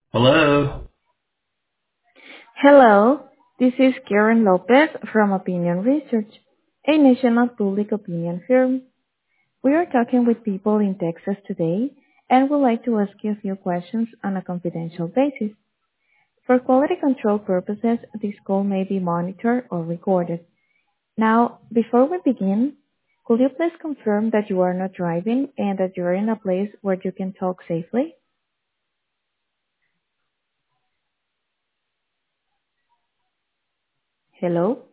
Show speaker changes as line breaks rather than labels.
Hello.
Hello, this is Karen Lopez from Opinion Research, a national public opinion firm. We are talking with people in Texas today and would like to ask you a few questions on a confidential basis. For quality control purposes, this call may be monitored or recorded. Now, before we begin, could you please confirm that you are not driving and that you are in a place where you can talk safely? Hello?